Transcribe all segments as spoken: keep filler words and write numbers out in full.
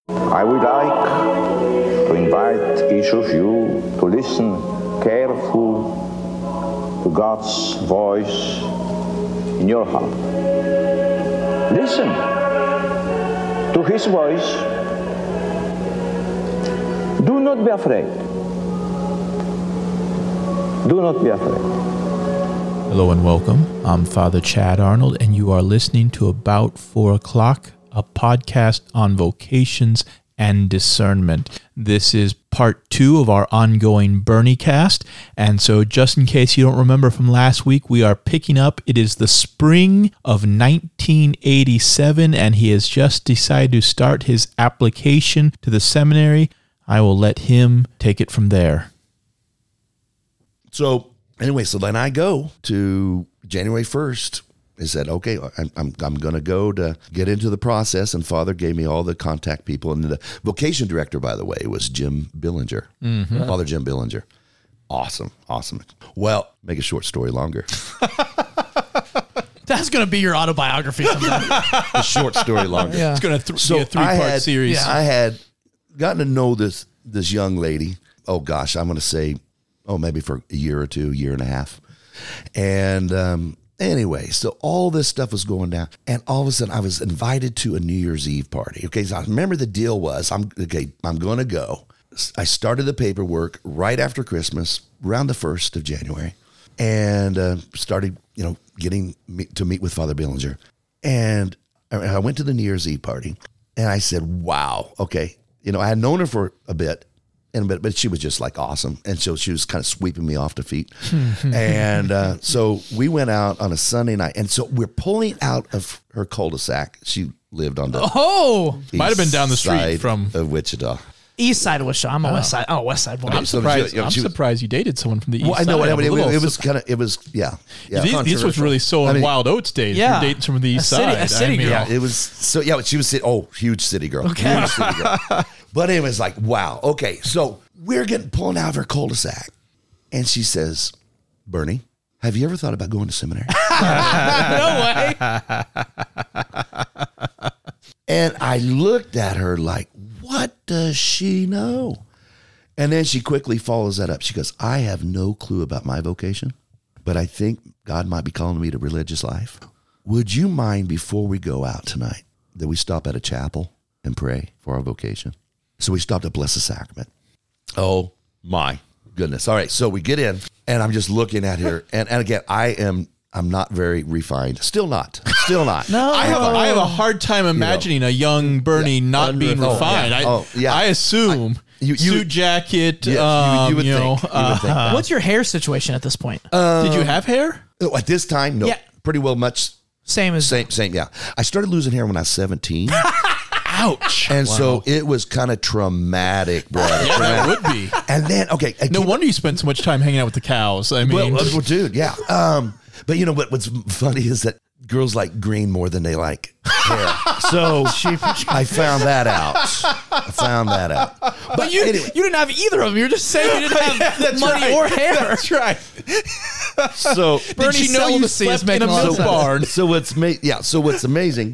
I would like to invite each of you to listen carefully to God's voice in your heart. Listen to His voice. Do not be afraid. Do not be afraid. Hello and welcome. I'm Father Chad Arnold, and you are listening to About Four O'Clock, a podcast on vocations and discernment. This is part two of our ongoing Bernie cast, and so just in case you don't remember from last week, we are picking up. It is the spring of nineteen eighty-seven, and he has just decided to start his application to the seminary. I will let him take it from there. So anyway, so then I go to January first. I said, okay, I'm I'm, I'm going to go to get into the process. And Father gave me all the contact people. And the vocation director, by the way, was Jim Billinger, mm-hmm. Father Jim Billinger. Awesome, awesome. Well, make a short story longer. That's going to be your autobiography sometime. A short story longer. Yeah. It's going to th- so be a three-part had, series. Yeah. I had gotten to know this this young lady. Oh, gosh, I'm going to say, oh, maybe for a year or two, year and a half. And um Anyway, so all this stuff was going down, and all of a sudden I was invited to a New Year's Eve party. Okay, so I remember the deal was, I'm okay, I'm going to go. I started the paperwork right after Christmas, around the first of January, and uh, started, you know, getting me, to meet with Father Billinger. And I went to the New Year's Eve party, and I said, wow, okay. You know, I had known her for a bit, And but but she was just like awesome, and so she was kind of sweeping me off the feet. And uh, so we went out on a Sunday night, and so we're pulling out of her cul-de-sac. She lived on the Oh, might have been down the street side from of Wichita. east side of Wichita. I'm a Oh. west side. Oh, west side boy. I'm So surprised. she- you know, I'm she was- surprised you dated someone from the east Well, I know side. what I I'm a mean. It, little it was surprised. kind of. It was yeah. yeah These, these was really so I in mean, Wild Oats days. Yeah. You're dating someone from the east A city- side. a city I mean, girl. Yeah, it was so. Yeah, she was. city- Oh, huge city girl. Okay. Huge city girl. But it was like, wow. Okay, so we're getting pulling out of her cul-de-sac, and she says, "Bernie, have you ever thought about going to seminary?" No way. And I looked at her like, what does she know? And then she quickly follows that up. She goes, I have no clue about my vocation, but I think God might be calling me to religious life. Would you mind, before we go out tonight, that we stop at a chapel and pray for our vocation? So we stopped at Blessed Sacrament. Oh my goodness. All right. So we get in, and I'm just looking at her. And, and again, I am, I'm not very refined. Still not. Still not. No. I have a, I have a hard time imagining a young Bernie Yeah, not being unrefined. refined. Oh, I, yeah. Oh, yeah. I assume I- you- you- suit jacket. Yes, you- um, you would you know, think. You would think. uh, What's your hair situation at this point? did you have hair? Oh, at this time, no. Yeah. Pretty well much Same as same, same, yeah. I started losing hair when I was seventeen. Ouch. And so it was kind of traumatic, bro. Yeah, that would be. And then, okay. I No keep- wonder you spent so much time hanging out with the cows. I mean, Well, uh, well, dude, yeah. Um, but you know what? What's funny is that girls like green more than they like hair. So I found that out. I found that out. But you anyway. you didn't have either of them. You're just saying you didn't have money right. or hair. That's right. So Bernie Did you know you celibacy is slept in making a a lot of milk sense. barn? So what's ma- yeah. So what's amazing?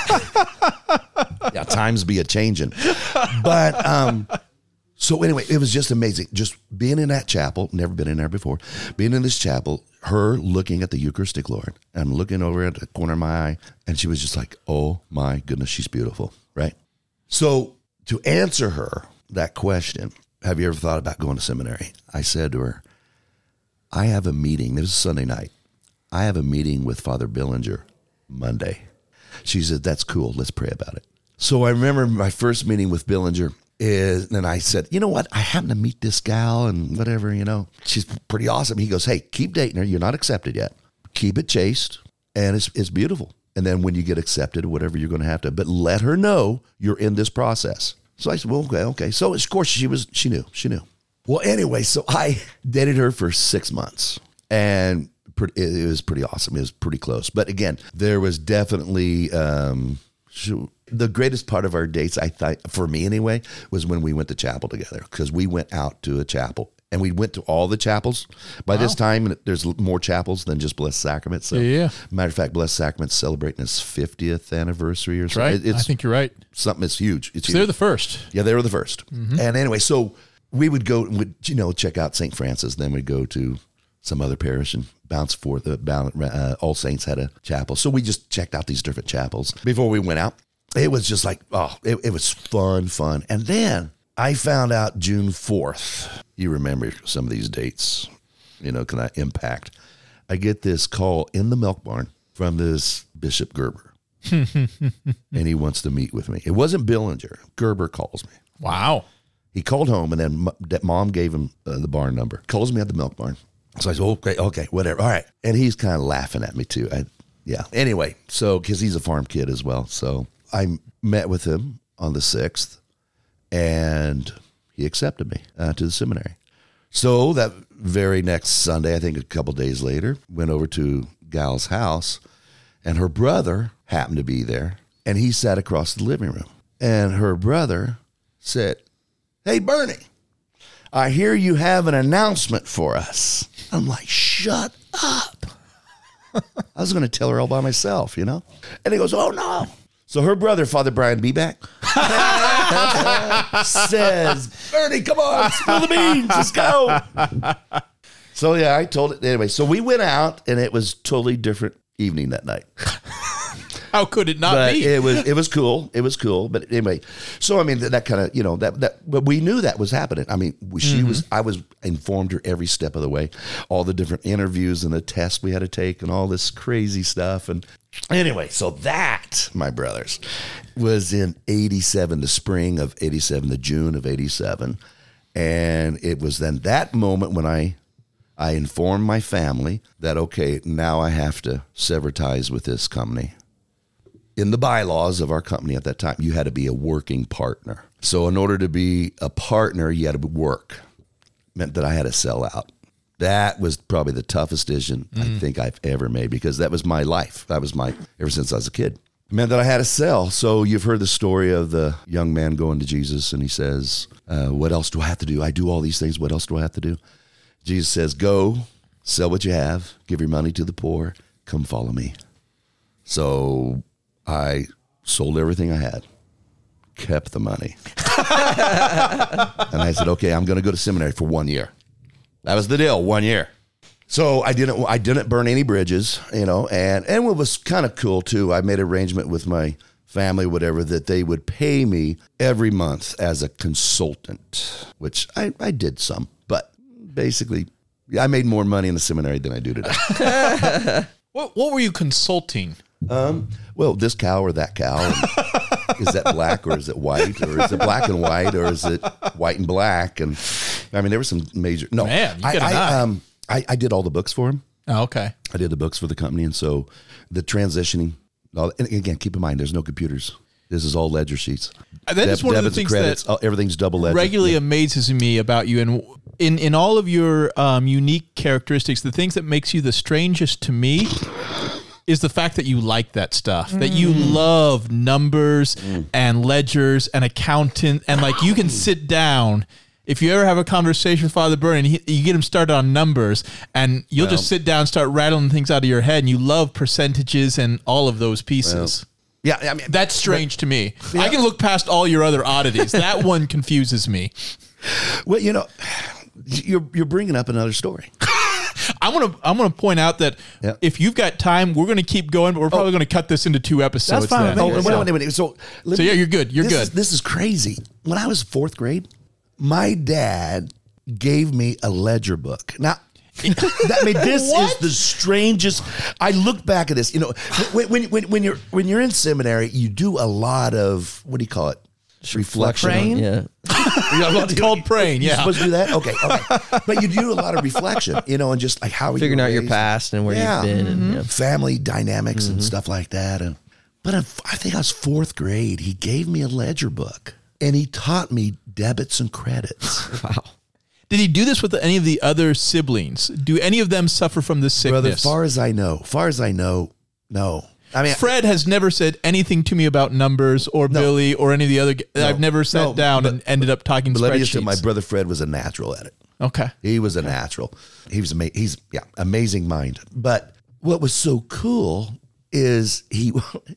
Yeah, times be a changing, but um, so anyway, it was just amazing. Just being in that chapel, never been in there before. Being in this chapel, her looking at the Eucharistic Lord, I'm looking over at the corner of my eye, and she was just like, "Oh my goodness, she's beautiful." Right. So to answer her that question, have you ever thought about going to seminary? I said to her, I have a meeting. It was Sunday night. I have a meeting with Father Billinger Monday. She said, that's cool. Let's pray about it. So I remember my first meeting with Billinger is, and I said, you know what? I happen to meet this gal and whatever, you know, she's pretty awesome. He goes, hey, keep dating her. You're not accepted yet. Keep it chaste. And it's, it's beautiful. And then when you get accepted or whatever, you're going to have to, but let her know you're in this process. So I said, well, okay, okay. So of course she was, she knew, she knew. Well, anyway, so I dated her for six months and pretty, it was pretty awesome. It was pretty close. But again, there was definitely, um, the greatest part of our dates, I thought, for me anyway, was when we went to chapel together, because we went out to a chapel And we went to all the chapels. By this time, there's more chapels than just Blessed Sacrament. So, Yeah. matter of fact, Blessed Sacrament's celebrating its fiftieth anniversary or That's something. right. It- It's I think you're right. something that's huge. It's So huge. they're the first. Yeah, they were the first. And anyway, so we would go and would, you know, check out Saint Francis. Then we'd go to some other parish and bounce forth. Uh, bound, uh, All Saints had a chapel. So we just checked out these different chapels before we went out. It was just like, oh, it, it was fun, fun. And then I found out June fourth. You remember some of these dates, you know, can I impact? I get this call in the milk barn from this Bishop Gerber. And he wants to meet with me. It wasn't Billinger. Gerber calls me. Wow. He called home, and then m- that mom gave him uh, the barn number. Calls me at the milk barn. So I said, okay, okay, whatever. All right. And he's kind of laughing at me too. I, yeah. Anyway, so because he's a farm kid as well. So I met with him on the sixth, and he accepted me uh, to the seminary. So that very next Sunday, I think a couple days later, went over to Gal's house, and her brother happened to be there, and he sat across the living room. And her brother said, "Hey, Bernie, I hear you have an announcement for us." I'm like, shut up. I was going to tell her all by myself, you know? And he goes, "Oh, no." So her brother, Father Brian Beback, says, "Bernie, come on, spill the beans, let's go." So, yeah, I told it. Anyway, so we went out, and it was totally different evening that night. How could it not But be? it was it was cool. It was cool. But anyway, so I mean that, that kind of you know that that but we knew that was happening. I mean, she Mm-hmm. was I was informed her every step of the way, all the different interviews and the tests we had to take and all this crazy stuff. And anyway, so that, my brothers, was in eighty-seven, the spring of eighty-seven, the June of eighty-seven, and it was then that moment when I. I informed my family that, okay, now I have to sever ties with this company. In the bylaws of our company at that time, you had to be a working partner. So in order to be a partner, you had to work. Meant that I had to sell out. That was probably the toughest decision mm. I think I've ever made, because that was my life. That was my, ever since I was a kid. It meant that I had to sell. So you've heard the story of the young man going to Jesus, and he says, uh, what else do I have to do? I do all these things. What else do I have to do? Jesus says, go, sell what you have, give your money to the poor, come follow me. So I sold everything I had, kept the money. And I said, okay, I'm going to go to seminary for one year. That was the deal, one year. So I didn't I didn't burn any bridges, you know, and, and what was kind of cool too, I made an arrangement with my family, whatever, that they would pay me every month as a consultant, which I, I did some, but basically, I made more money in the seminary than I do today. What, what were you consulting? Um, well, this cow or that cow. And is that black or is it white? Or is it black and white? Or is it white and black? And I mean, there were some major... No, Man, you I, got an eye. I, um, I, I did all the books for him. Oh, okay. I did the books for the company. And so the transitioning... And again, keep in mind, there's no computers. This is all ledger sheets. And that is Deb- one of the debits and things credits, that oh, everything's double ledger. regularly Yeah. amazes me about you. And in, in all of your um, unique characteristics, the things that makes you the strangest to me is the fact that you like that stuff, that you love numbers and ledgers and accountant. And like you can sit down. If you ever have a conversation with Father Bernie, and he, you get him started on numbers, and you'll Well- just sit down and start rattling things out of your head, and you love percentages and all of those pieces. Yeah, I mean, That's strange to me. I can look past all your other oddities. That one confuses me. well, you know, you're you're bringing up another story. I'm gonna I'm gonna point out that Yeah. if you've got time, we're gonna keep going, but we're probably gonna cut this into two episodes. That's fine then. with me. Oh, wait, So- wait, wait, wait. So, let So, yeah, you're good. You're this good. Is, this is crazy. When I was fourth grade, my dad gave me a ledger book. Now, that, I mean, this is the strangest. I look back at this. You know, when, when when when you're when you're in seminary, you do a lot of what do you call it? Reflection. Praying? Yeah. It's called praying. You're Yeah. supposed to do that? Okay, okay. But you do a lot of reflection, you know, and just like how Figuring you out your raised, past and where Yeah. you've been. And, yeah. family dynamics and stuff like that. And, but I I think I was fourth grade. He gave me a ledger book, and he taught me debits and credits. Wow. Did he do this with any of the other siblings? Do any of them suffer from this sickness? Brother, as far as I know, far as I know, no. I mean, Fred has never said anything to me about numbers or No. Billy or any of the other. g- No. I've never sat No, down but- and ended up talking but let me just say, spreadsheets. my brother Fred was a natural at it. Okay. He was a natural. He was ama- he's yeah, amazing mind. But what was so cool is he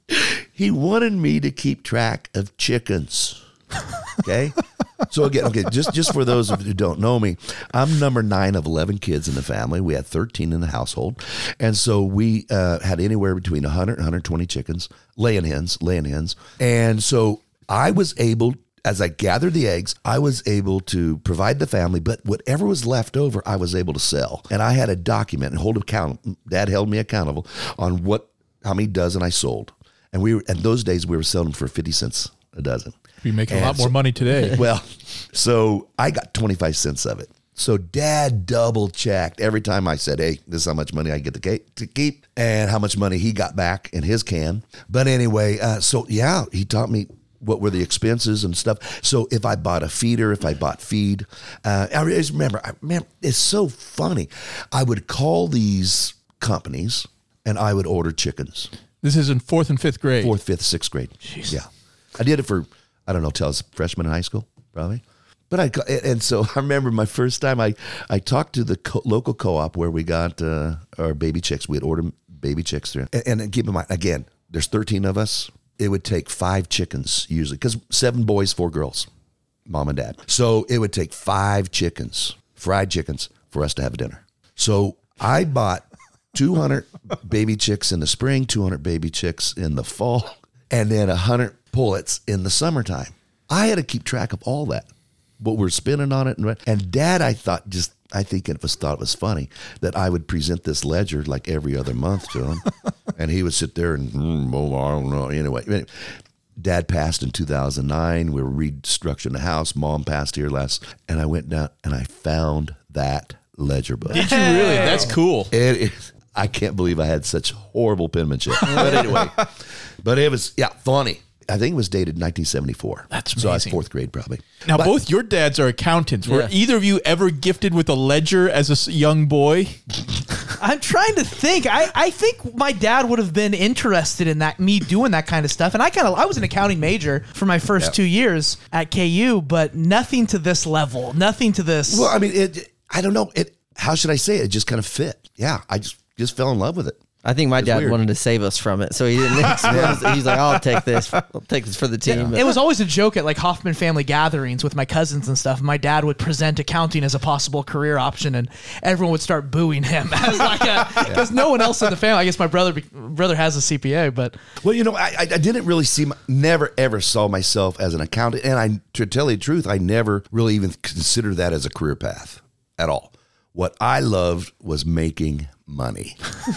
he wanted me to keep track of chickens. Okay? So again, okay, just, just for those of you who don't know me, I'm number nine of eleven kids in the family. We had thirteen in the household. And so we uh, had anywhere between one hundred and one hundred twenty chickens, laying hens, laying hens. And so I was able, as I gathered the eggs, I was able to provide the family, but whatever was left over, I was able to sell. And I had a document and hold account. Dad held me accountable on what, how many dozen I sold. And we were, and those days we were selling for fifty cents a dozen. You're making a And lot more so- money today. Well, so I got twenty-five cents of it. So Dad double checked every time I said, hey, this is how much money I get to ke- to keep and how much money he got back in his can. But anyway, uh, so yeah, he taught me what were the expenses and stuff. So if I bought a feeder, if I bought feed, uh, I just remember, I remember, it's so funny. I would call these companies and I would order chickens. This is in fourth and fifth grade. Fourth, fifth, sixth grade. Yeah. I did it for, I don't know, till I was a freshman in high school, probably. But I, and so I remember my first time I, I talked to the co- local co-op where we got uh, our baby chicks. We had ordered baby chicks there. And, and keep in mind, again, there's thirteen of us. It would take five chickens usually, because seven boys, four girls, mom and dad. So it would take five chickens, fried chickens, for us to have dinner. So I bought two hundred baby chicks in the spring, two hundred baby chicks in the fall, and then one hundred pullets in the summertime. I had to keep track of all that, what we're spending on it. And, and Dad, I thought just, I think it was thought it was funny that I would present this ledger like every other month to him. And he would sit there and, mm, oh, I don't know. Anyway, Dad passed in two thousand nine. We were restructuring the house. Mom passed here last, and I went down and I found that ledger book. Did you really? That's cool. It is. I can't believe I had such horrible penmanship. But anyway, but it was, yeah, funny. I think it was dated nineteen seventy-four. That's So I was amazing. fourth grade probably. Now, But- both your dads are accountants. Were Yeah. either of you ever gifted with a ledger as a s- young boy? I'm trying to think. I, I think my dad would have been interested in that, me doing that kind of stuff. And I kind of, I was an accounting major for my first Yeah. two years at K U, but nothing to this level, nothing to this. Well, I mean, it. I don't know. It. How should I say it? It just kind of fit. Yeah, I just just fell in love with it. I think my It's dad weird. wanted to save us from it, so he didn't. He's like, "I'll take this. I'll take this for the team." It was always a joke at like Hoffman family gatherings with my cousins and stuff. My dad would present accounting as a possible career option, and everyone would start booing him as like a because no one else in the family. I guess my brother be- brother has a C P A, but Well, you know, I, I I didn't really see, my, never ever saw myself as an accountant, and I, to tell you the truth, I never really even considered that as a career path at all. What I loved was making money,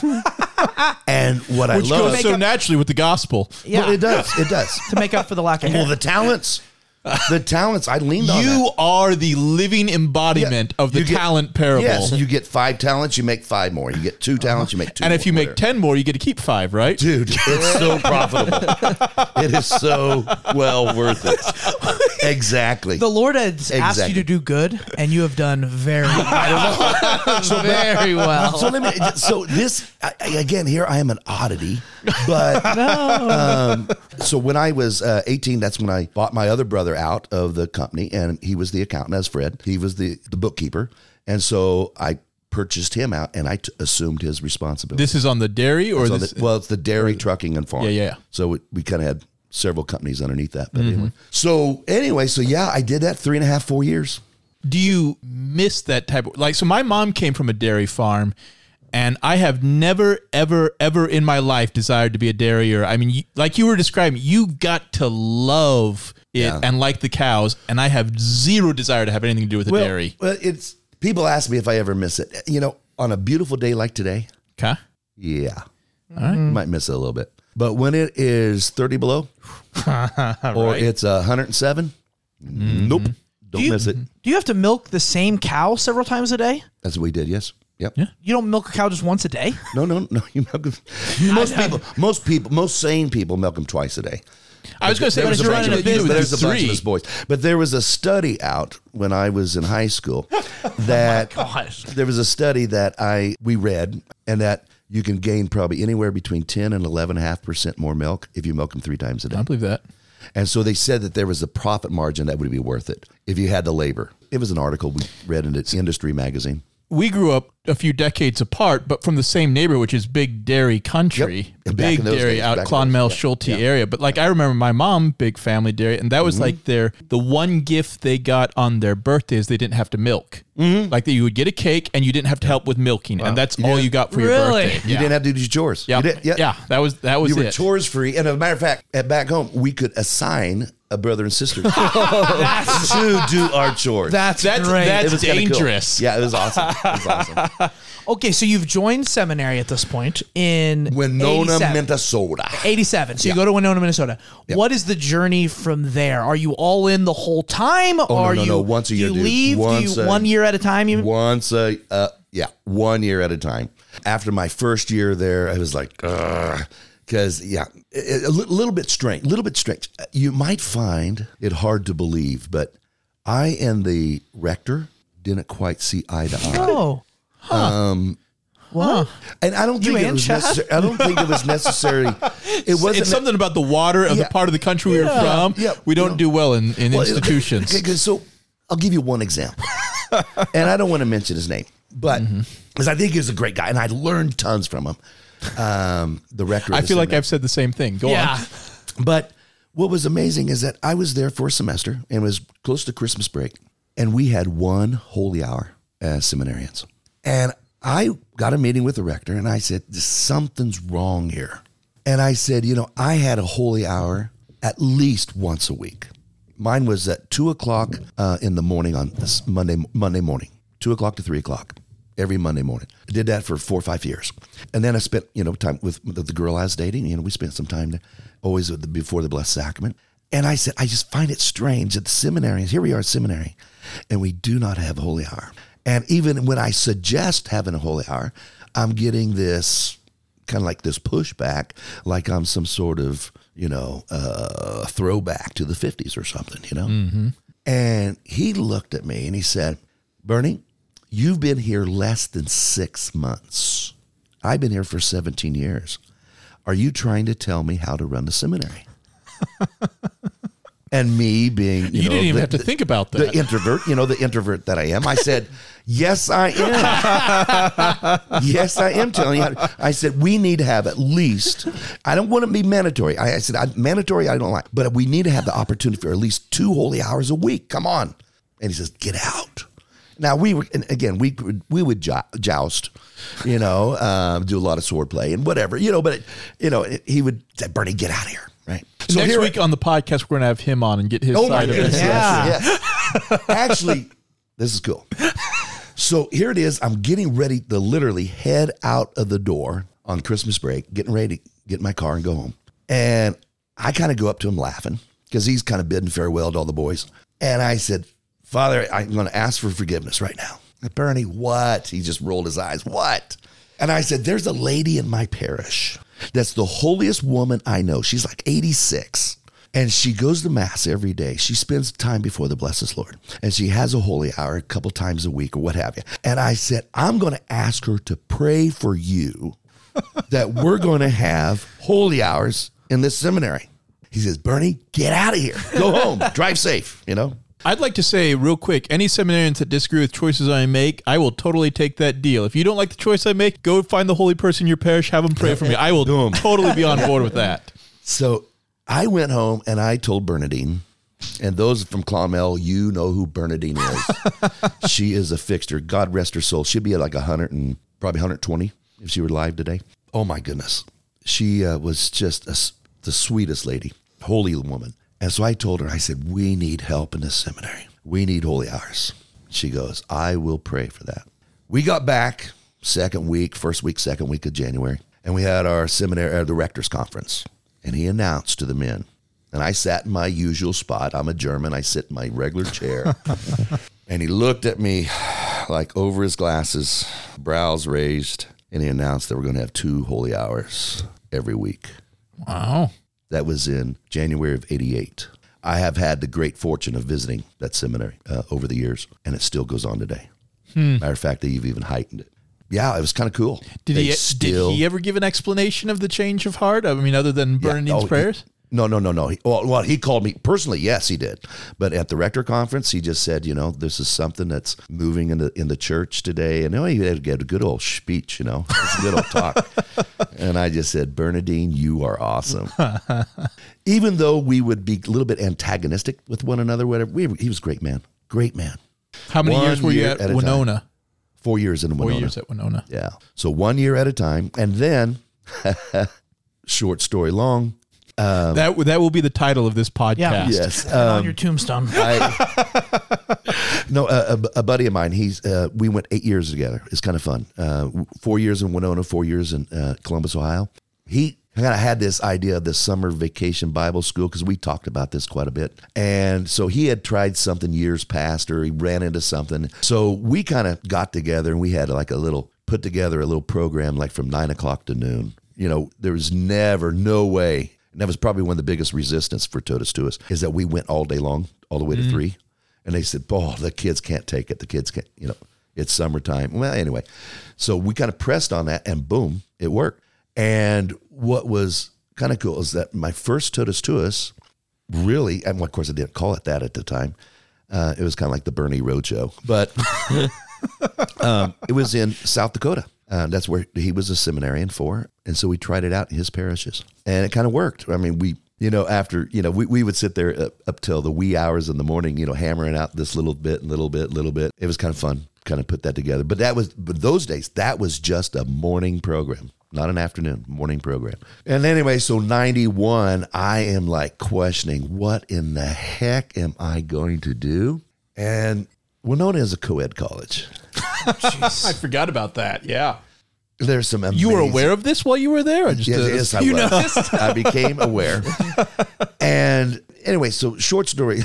and what Which I goes loved. so naturally with the gospel. yeah, Well, it does. It does. to make up for the lack of Well, hair. the talents, the talents. I leaned on that. You are the living embodiment Yeah. of the You get- talent parable. Yes, you get five talents, you make five more. You get two talents, you make two. And if more, you make whatever. ten more, you get to keep five, right? Dude, it's so profitable. It is so well worth it. Exactly. The Lord has asked Exactly. you to do good, and you have done very well. so very well. So let me. So this I, I- again. Here I am an oddity, but um, so when I was uh, eighteen, that's when I bought my other brother out of the company, and he was the accountant as Fred. He was the the bookkeeper, and so I purchased him out, and I t- assumed his responsibility. This is on the dairy or So this? the- well, it's the dairy, trucking, and farm. Yeah, yeah. So we, we kind of had several companies underneath that. But Mm-hmm. anyway. So anyway, so yeah, I did that three and a half, four years. Do you miss that type of like? So my mom came from a dairy farm, and I have never, ever, ever in my life desired to be a dairier. I mean, you, like you were describing, you got to love it Yeah. and like the cows, and I have zero desire to have anything to do with a Well, dairy. well, it's people ask me if I ever miss it. You know, on a beautiful day like today, Okay. yeah, All right. might miss it a little bit. But when it is thirty below, or it's uh, one hundred seven, nope, don't you- miss it. Do you have to milk the same cow several times a day? That's what we did. Yes. Yep. Yeah. You don't milk a cow just once a day? No, no, no. You milk them. Most people, most people, most sane people milk them twice a day. I was going to say, There but was a you're bunch running a of- business. but there's a bunch of three. us boys. But there was a study out when I was in high school that Gosh. there was a study that I we read, and that you can gain probably anywhere between ten and eleven and a half percent more milk if you milk them three times a day. I believe that. And so they said that there was a profit margin that would be worth it if you had the labor. it was an article we read in its industry magazine. We grew up a few decades apart, but from the same neighborhood, which is Big Dairy Country, Yep. Back Big in those Dairy days, out back in Clonmel, those- yeah. Schulte Yeah. area. But like I remember my mom, big family dairy, and that was Mm-hmm. like their the one gift they got on their birthdays. They didn't have to milk. Mm-hmm. Like that, you would get a cake and you didn't have to help with milking, and that's all you got for your Really? birthday. You yeah. didn't have to do your chores. Yeah. You did, yeah. yeah, that was that was You were it. chores free. And as a matter of fact, at back home, we could assign a brother and sister to do our chores. That's, That's great. that's It was kinda cool. dangerous. Yeah, it was awesome. It was awesome. Okay, so you've joined seminary at this point in Winona, eighty-seven. Minnesota. eighty-seven. So you Yeah. go to Winona, Minnesota. Yeah. What is the journey from there? Are you all in the whole time? Oh, no, or no, you, no. Once a year, do you dude. leave? Once do you a- one year at a time? You Once a, uh, yeah, one year at a time. After my first year there, I was like, because, yeah, a, a li- little bit strange, a little bit strange. You might find it hard to believe, but I and the rector didn't quite see eye to eye. Oh. Um. What? And I don't You think it and was Chad? necessary. I don't think it was necessary. It wasn't It's something about the water of Yeah. the part of the country we are Yeah. from. Yeah. We don't You know. do well in, in Well, institutions. okay, 'cause so I'll give you one example, and I don't want to mention his name, but because I think he was a great guy, and I learned tons from him. Um, the rector. of I the feel like seminary. I've said the same thing. Go Yeah. on. But what was amazing is that I was there for a semester, and it was close to Christmas break, and we had one holy hour as seminarians, and I got a meeting with the rector, and I said, something's wrong here. And I said, you know, I had a holy hour at least once a week. Mine was at two o'clock uh, in the morning on this Monday Monday morning, two o'clock to three o'clock every Monday morning. I did that for four or five years. And then I spent, you know, time with, with the girl I was dating. You know, we spent some time there, always with the, before the Blessed Sacrament. And I said, I just find it strange that the seminaries, here we are at seminary, and we do not have holy hour. And even when I suggest having a holy hour, I'm getting this kind of like this pushback, like I'm some sort of, you know, uh, throwback to the fifties or something, you know? Mm-hmm. And he looked at me and he said, Bernie, you've been here less than six months. I've been here for seventeen years. Are you trying to tell me how to run the seminary? And me being, you, You know, didn't even the- have to the- think about the that. introvert, you know, the introvert that I am. I said, yes, I am. Yes, I am telling you. I said, we need to have at least, I don't want to be mandatory. I, I said, I, mandatory, I don't like, but we need to have the opportunity for at least two holy hours a week. Come on. And he says, get out. Now, we were, and again, we would, we would jou- joust, you know, um, do a lot of sword play and whatever, you know, but, it, you know, it, he would say, Bernie, get out of here. Right. So Next here- week on the podcast, we're going to have him on and get his Oh my side of goodness! it. Yeah. Yes, yes. Actually, this is cool. So here it is. I'm getting ready to literally head out of the door on Christmas break, getting ready to get in my car and go home. And I kind of go up to him laughing because he's kind of bidding farewell to all the boys. And I said, Father, I'm going to ask for forgiveness right now. Bernie, what? He just rolled his eyes. What? And I said, there's a lady in my parish that's the holiest woman I know. She's like eighty-six. And she goes to Mass every day. She spends time before the Blessed Lord. And she has a holy hour a couple times a week or what have you. And I said, I'm going to ask her to pray for you that we're going to have holy hours in this seminary. He says, Bernie, get out of here. Go home. Drive safe, you know? I'd like to say real quick, any seminarians that disagree with choices I make, I will totally take that deal. If you don't like the choice I make, go find the holy person in your parish, have them pray for me. I will Boom. totally be on board with that. So I went home and I told Bernadine, and those from Clonmel, you know who Bernadine is. She is a fixture. God rest her soul. She'd be at like one hundred and probably one hundred twenty if she were alive today. Oh my goodness. She uh, was just a s the sweetest lady, holy woman. And so I told her, I said, we need help in this seminary. We need holy hours. She goes, I will pray for that. We got back second week, first week, second week of January, and we had our seminary, uh, the rector's conference. And he announced to the men, and I sat in my usual spot. I'm a German. I sit in my regular chair. And he looked at me like over his glasses, brows raised, and he announced that we're going to have two holy hours every week. Wow. That was in January of eighty-eight. I have had the great fortune of visiting that seminary uh, over the years, and it still goes on today. Hmm. Matter of fact, they've even heightened it. Yeah, it was kind of cool. Did They he still- did he ever give an explanation of the change of heart? I mean, other than Yeah, Bernadine's oh, he- prayers? No, no, no, no. He, well, well, he called me personally. Yes, he did. But at the rector conference, he just said, you know, this is something that's moving in the in the church today. And oh, he had to get a good old speech, you know, it's a good old talk. And I just said, Bernadine, you are awesome. Even though we would be a little bit antagonistic with one another, whatever. We, he was a great man. Great man. How many One years were you year at, at a Winona? time. Four years in Winona. Four years at Winona. Yeah. So one year at a time. And then, short story long. Um, that that will be the title of this podcast. Yeah. yes. Put it on Um, your tombstone. I, no, a, a, a buddy of mine, he's, uh, we went eight years together. It's kind of fun. Uh, four years in Winona, four years in uh, Columbus, Ohio. He kind of had this idea of this summer vacation Bible school because we talked about this quite a bit. And so he had tried something years past, or he ran into something. So we kind of got together and we had like a little, put together a little program like from nine o'clock to noon. You know, there was never, no way. And that was probably one of the biggest resistance for Totus Tuus, is that we went all day long, all the way to mm-hmm. three. And they said, oh, the kids can't take it. The kids can't, you know, it's summertime. Well, anyway, so we kind of pressed on that and boom, it worked. And what was kind of cool is that my first Totus Tuus really, and of course I didn't call it that at the time. Uh, it was kind of like the Bernie Roadshow, but um, it was in South Dakota. Uh, that's where he was a seminarian for. And so we tried it out in his parishes and it kind of worked. I mean, we, you know, after, you know, we, we would sit there up, up till the wee hours in the morning, you know, hammering out this little bit, little bit, little bit. It was kind of fun, kind of put that together. But that was, but those days, that was just a morning program, not an afternoon, morning program. And anyway, so ninety-one, I am like questioning, what in the heck am I going to do? And Winona is a co-ed college. I forgot about that. Yeah. There's some amazing... You were aware of this while you were there? Or just yes, uh, yes, I you was. noticed? I became aware. And anyway, so short story.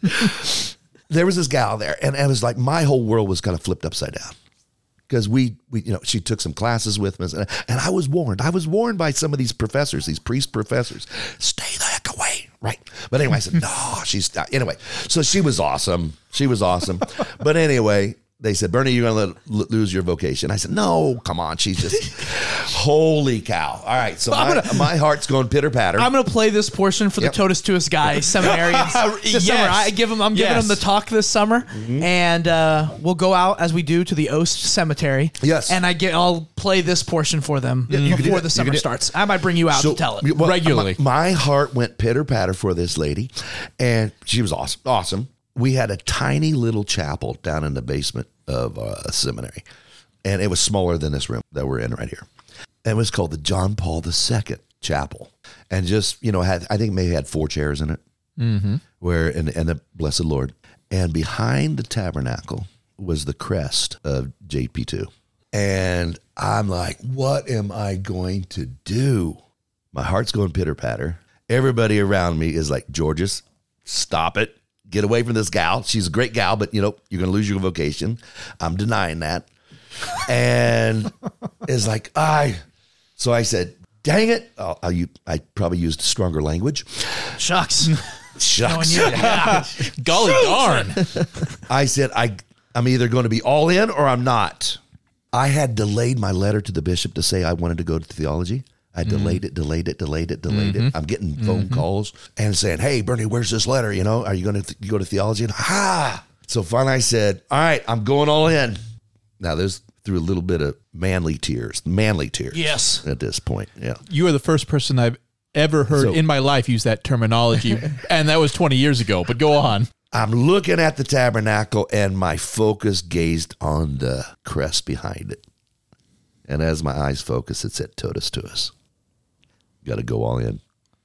There was this gal there, and it was like my whole world was kind of flipped upside down. Because we, we, you know, she took some classes with us, and, and I was warned. I was warned by some of these professors, these priest professors, stay the heck away, right? But anyway, I said, no, she's not. Anyway, so she was awesome. She was awesome. But anyway, they said, Bernie, you're going to let, lose your vocation. I said, no, come on. She's just, holy cow. All right, so my, gonna, my heart's going pitter patter. I'm going to play this portion for Yep. the Totus Tuus guys, seminarians. This Yes. summer, I give them, I'm giving Yes. them the talk this summer, mm-hmm. and uh, we'll go out as we do to the Oast Cemetery. Yes. And I get, I'll play this portion for them you can do before that. the You summer can do- starts. I might bring you out So, to tell it. well, regularly. My, my heart went pitter patter for this lady, and she was awesome. Awesome. We had a tiny little chapel down in the basement of uh, a seminary, and it was smaller than this room that we're in right here. And it was called the John Paul the Second Chapel, and just you know had I think maybe had four chairs in it, mm-hmm. where and and the Blessed Lord, and behind the tabernacle was the crest of J P two, and I'm like, what am I going to do? My heart's going pitter patter. Everybody around me is like, Georges, stop it. Get away from this gal. She's a great gal, but you know, you're going to lose your vocation. I'm denying that. And it's like, I, so I said, dang it. I'll, I'll, you, I probably used stronger language. Shucks. Shucks. Yeah. Golly darn. I said, I, I'm either going to be all in or I'm not. I had delayed my letter to the bishop to say I wanted to go to theology. I delayed mm-hmm. it, delayed it, delayed it, delayed mm-hmm. it. I'm getting phone mm-hmm. calls and saying, hey, Bernie, where's this letter? You know, are you going to th- go to theology? And ah, so finally I said, all right, I'm going all in. Now there's through a little bit of manly tears, manly tears. Yes. At this point. Yeah. You are the first person I've ever heard So- in my life use that terminology. And that was twenty years ago, but go on. I'm looking at the tabernacle and my focus gazed on the crest behind it. And as my eyes focus, it said Totus Tuus. Got to go all in.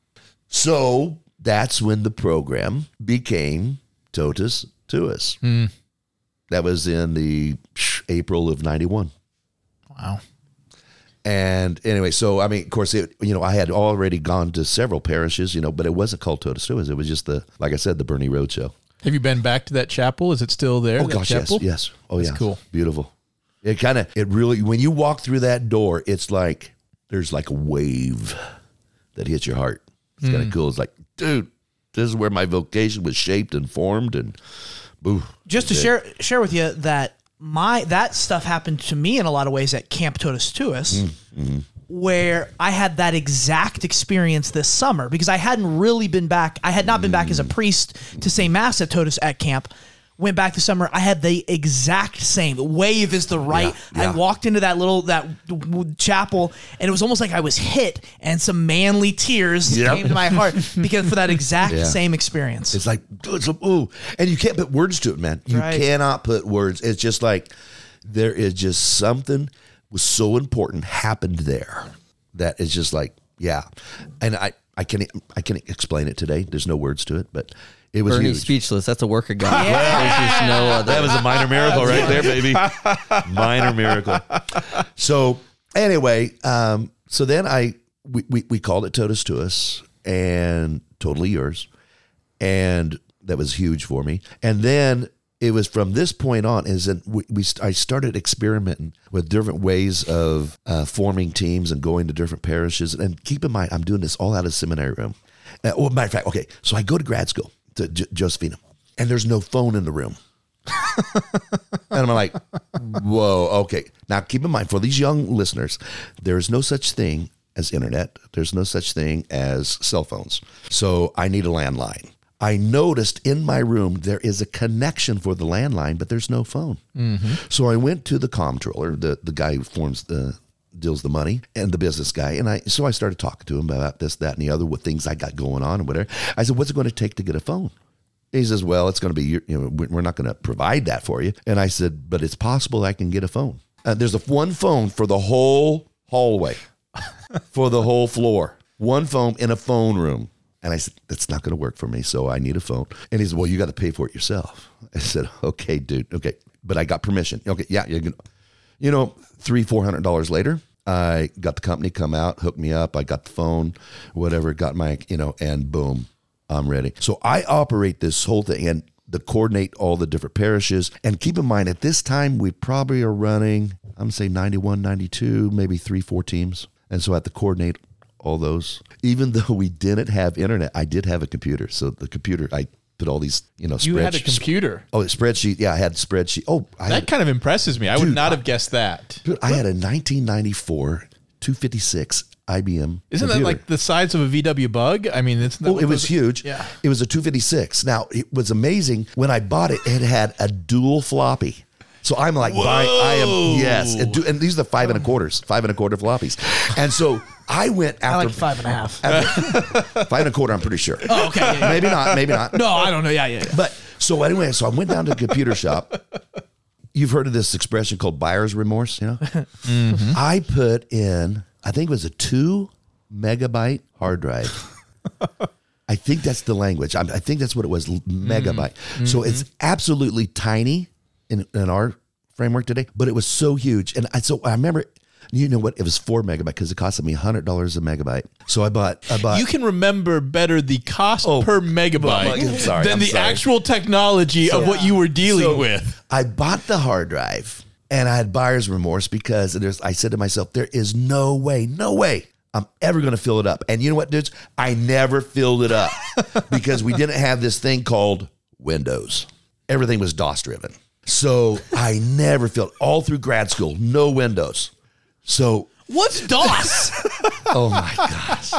So that's when the program became Totus Tuus. Mm. That was in the April of ninety-one. Wow. And anyway, so I mean, of course, it, you know, I had already gone to several parishes, you know, but it wasn't called Totus Tuus. It was just the, like I said, the Bernie Roadshow. Have you been back to that chapel? Is it still there? Oh that gosh, chapel? yes, yes. Oh That's yeah, cool. Beautiful. It kind of, it really, when you walk through that door, it's like there's like a wave that hits your heart. It's mm. kind of cool. It's like, dude, this is where my vocation was shaped and formed, and boo. Just to share share with you that my that stuff happened to me in a lot of ways at Camp Totus Tuus. Mm-hmm. where I had that exact experience this summer because I hadn't really been back. I had not been back as a priest to say mass at Totus at camp. Went back this summer. I had the exact same. Wave is the right. Yeah, yeah. I walked into that little that w- chapel, and it was almost like I was hit, and some manly tears Yep. came to my heart because for that exact Yeah. same experience. It's like, it's a, ooh, and you can't put words to it, man. You Right. cannot put words. It's just like there is just something was so important happened there that is just like, yeah. And I, I can't, I can't explain it today. There's no words to it, but it was Bernie's huge. speechless. That's a work of God. There's just no other. That was a minor miracle right there, baby. Minor miracle. So anyway, um, so then I we, we, we called it Totus Tuus and Totally Yours. And that was huge for me. And then it was from this point on is that we, we I started experimenting with different ways of uh, forming teams and going to different parishes. And keep in mind, I'm doing this all out of seminary room. Uh, well, matter of fact, okay, so I go to grad school to J- Josephina, and there's no phone in the room. And I'm like, whoa, okay. Now, keep in mind, for these young listeners, there is no such thing as internet. There's no such thing as cell phones. So I need a landline. I noticed in my room there is a connection for the landline, but there's no phone. Mm-hmm. So I went to the comptroller, the, the guy who forms the deals the money, and the business guy. And I so I started talking to him about this, that, and the other, what things I got going on and whatever. I said, what's it going to take to get a phone? He says, well, it's going to be, you know, we're not going to provide that for you. And I said, but it's possible I can get a phone. Uh, there's a one phone for the whole hallway, for the whole floor. One phone in a phone room. And I said, that's not going to work for me, so I need a phone. And he said, well, you got to pay for it yourself. I said, okay, dude, okay. But I got permission. Okay, yeah, you can. You know, three, four hundred dollars later, I got the company come out, hooked me up. I got the phone, whatever, got my, you know, and boom, I'm ready. So I operate this whole thing and to coordinate all the different parishes. And keep in mind, at this time, we probably are running, I'm going to say ninety-one, ninety-two, maybe three, four teams. And so I have to coordinate all those. Even though we didn't have internet, I did have a computer. So the computer, I put all these, you know, You had a spreadsheets. computer. Oh, a spreadsheet. Yeah, I had spreadsheet. Oh, I That had, kind of impresses me. I would Dude, not I- have guessed that. dude, I had a nineteen ninety-four two fifty-six I B M Isn't computer. that like the size of a V W Bug? I mean, it's Oh, it was huge. Yeah. It was a two fifty-six. Now, it was amazing. When I bought it, it had a dual floppy. So I'm like, buying, I am, yes. And, do, and these are the five and a quarters, five and a quarter floppies. And so I went after. I like five and a half. after- five and a quarter, I'm pretty sure. Oh, okay. Yeah, yeah. Maybe not, maybe not. No, I don't know. Yeah, yeah. yeah. But so anyway, so I went down to the computer shop. You've heard of this expression called buyer's remorse, you know? Mm-hmm. I put in, I think it was a two megabyte hard drive. I think that's the language. I, I think that's what it was, megabyte. Mm-hmm. So it's absolutely tiny in, in our framework today, but it was so huge. And I, so I remember, you know what? It was four megabyte because it costed me one hundred dollars a megabyte. So I bought, I bought. You can remember better the cost Oh, per megabyte well, I'm sorry, than I'm the sorry. actual technology of what you were dealing So, with. I bought the hard drive and I had buyer's remorse because there's, I said to myself, there is no way, no way I'm ever going to fill it up. And you know what, dudes? I never filled it up because we didn't have this thing called Windows. Everything was DOS driven. So I never filled all through grad school, no Windows. So, What's DOS? oh my gosh.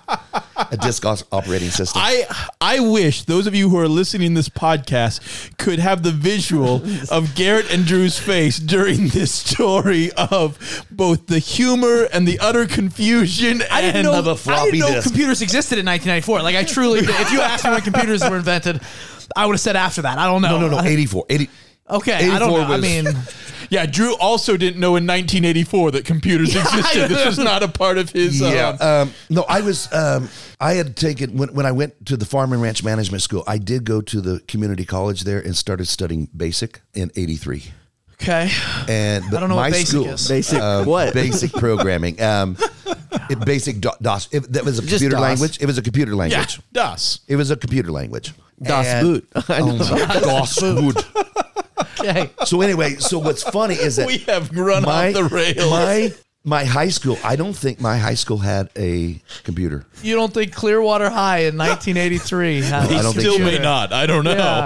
A disk operating system. I I wish those of you who are listening to this podcast could have the visual of Garrett and Drew's face during this story of both the humor and the utter confusion. I didn't and know. of a I floppy didn't know disk. computers existed in nineteen ninety-four. Like I truly, if you asked me when computers were invented, I would have said after that. I don't know. no, no, no, eighty-four. eighty, Okay, I don't eighty-four know. I was- mean, Yeah, Drew also didn't know in nineteen eighty-four that computers existed. This was not a part of his. Yeah. Uh, Um, no, I was, um, I had taken, when, when I went to the Farm and Ranch Management School, I did go to the community college there and started studying BASIC in eighty-three. okay. And I don't know what my BASIC school, is. Basic uh, what? Basic programming. Um, it, basic do- DOS. It, that was a Just computer DOS. language. It was a computer yeah, language. DOS. It was a computer language. Das And- Boot. I know. Oh my DOS Boot. Okay. So anyway, so what's funny is that We have run my, off the rails. my, my high school, I don't think my high school had a computer. You don't think Clearwater High in nineteen eighty-three? had He I don't think still so. may not. I don't know. Yeah.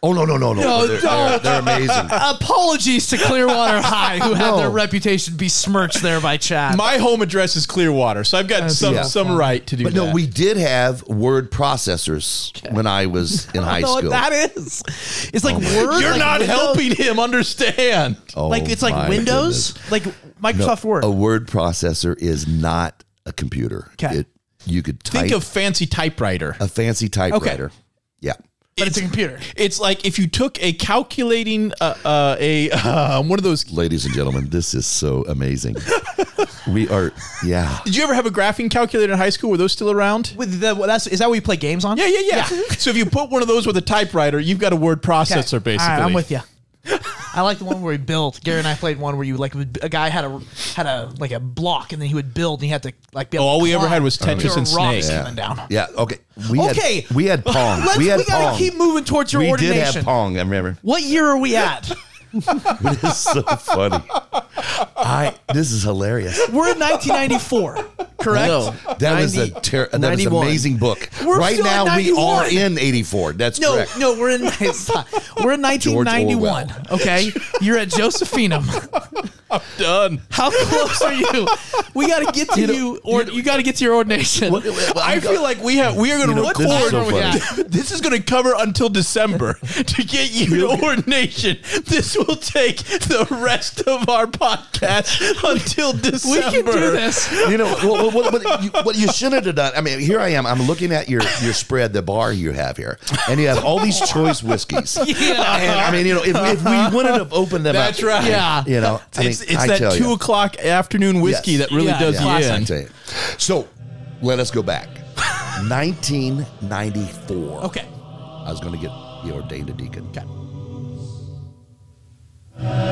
Oh, no, no, no, no. No, they're, don't. they're, they're amazing. Apologies to Clearwater High, who had No. their reputation besmirched there by Chad. My home address is Clearwater, so I've got some yeah. some right to do But that. no, we did have word processors when I was in high I don't know school. what that is. It's like Word. You're like not Windows- helping him understand. Oh, Like it's like my Windows, goodness. like Microsoft Word. A word processor is not a computer. 'Kay. It, you could type Think of fancy typewriter. a fancy typewriter. Yeah. but it's, a computer. It's like if you took a calculating uh, uh, a uh, one of those. Ladies and gentlemen, this is so amazing. We are, yeah. Did you ever have a graphing calculator in high school? Were those still around? With the, well, that's is that what you play games on? Yeah, yeah, yeah. So if you put one of those with a typewriter, you've got a word Okay. processor, basically. All right, I'm with you. I like the one where he built. Gary and I played one where you like a guy had a had a like a block and then he would build and he had to like be able Oh, all to we ever climb. had was Tetris There were and rocks Snake. coming down. Yeah, okay. We Okay. Had, we had Pong. Let's, we we, had gotta Pong. keep moving towards your we ordination. did have Pong, I remember. What year are we at? It's so funny. I This is hilarious. We're in nineteen ninety-four, correct? No, That was a ninety ter- that was an ninety-one. amazing book. We're right still now, at we are ninety-one. in eighty-four. That's No, correct. no, we're in we're in nineteen ninety-one. Orwell. Okay, you're at Josephinum. Done. How close are you? We got to get to you, or you got to get to your ordination. What- what- I I'm feel go- like we have we are going to You know, this is record. so funny. This is going to cover until December to get you to ordination. This will take the rest of our podcast until December. We can do this. You know what, what, what, you, what you shouldn't have done. I mean, here I am. I'm looking at your your spread, the bar you have here, and you have all these choice whiskeys. Yeah. And I mean, you know, if, if we wouldn't have opened them That's up, right. Yeah. You know, I mean, It's, it's I that tell two you. o'clock afternoon whiskey Yes. that really Yeah, does yeah. you I in. tell you. So, let us go back. nineteen ninety-four. Okay. I was going to get you ordained a deacon. Okay.